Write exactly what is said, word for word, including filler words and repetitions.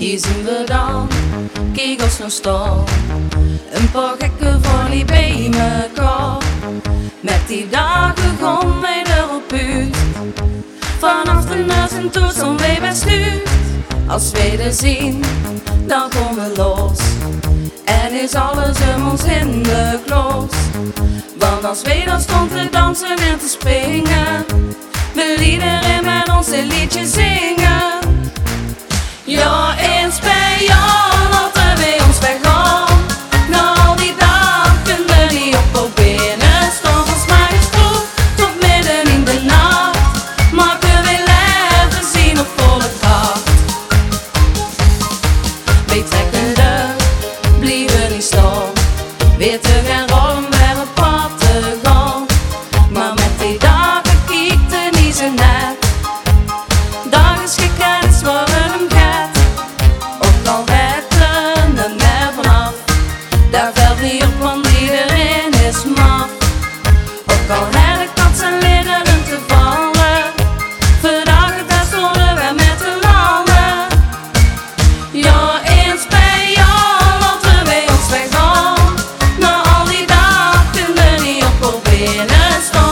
Hier zien we dan kegels van stal, een paar gekke volley bij mekaar. Met die dagen gaan wij erop uit, vanaf de neus en toestel wij bestuurt. Als wij er zien, dan gaan we los en is alles om ons in de klos. Want als wij dan stond te dansen en te springen, wil iedereen met ons een liedje zingen. Ja, eens bij jou laten wij ons weggaan. Na al die dagen kunnen we niet opproberen. Stond ons maar eens vroeg tot midden in de nacht. Maken wij leven zien op volle kracht. Wij trekken de blijven niet staan. Weer te gaan rollen, weer op pad te gaan. Maar met die dagen kiekte niet zo net. Dag is gekend, waar hem gaat. Ook al wetten er net vanaf, daar valt niet op, want iedereen is maf. Ook al heb ik dat zijn liederen te vallen, vandaag daar stonden we met de landen. Ja, eens bij jou laten wij ons weggaan. Na al die dagen kunnen we niet opproberen.